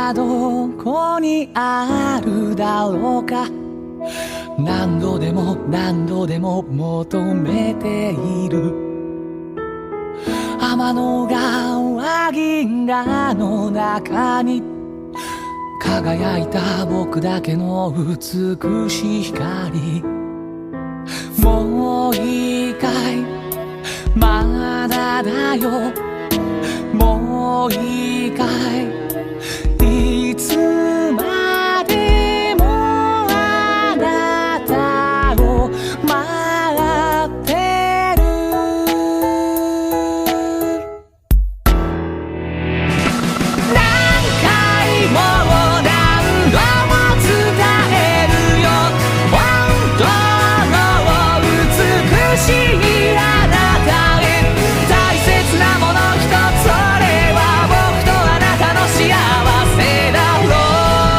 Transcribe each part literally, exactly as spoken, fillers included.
はどこにあるだろうか。何度でも何度でも求めている。天の川銀河の中に輝いた僕だけの美しい光。もう一回まだだよ、もう一回いつまでもあなたを待ってる。何回も何度も伝えるよ、本当の美しいあなたへ。大切なもの一つ、それは僕とあなたの幸せだろう。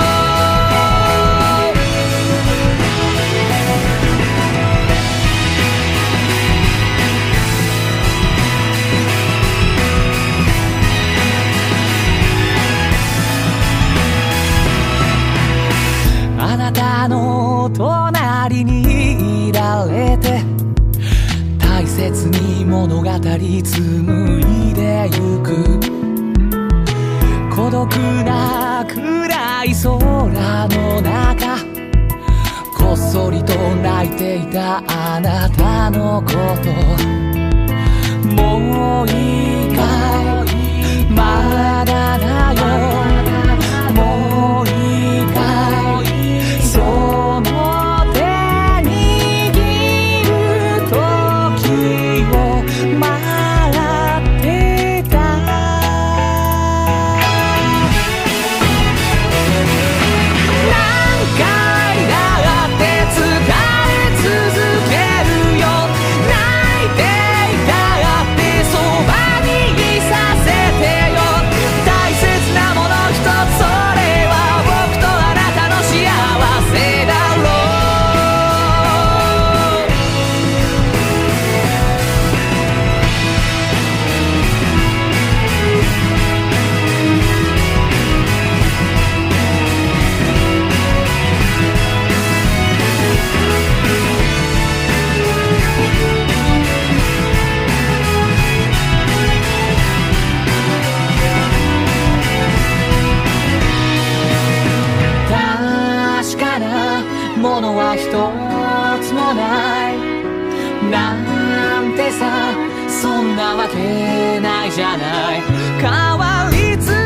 あなたの隣にいられて、大切に物語紡いでゆく。孤独な暗い空の中、こっそりと泣いていたあなたのこと。もう一回まだだよ、もう一回その手握る時を待ってた。何回だって疲れ続けるよ、泣いていたってそばにいさせてよ。大切なもの一つ、それは僕とあなたの幸せだろう。確かなものは一つもないなんてさ、そんなわけないじゃない。変わり続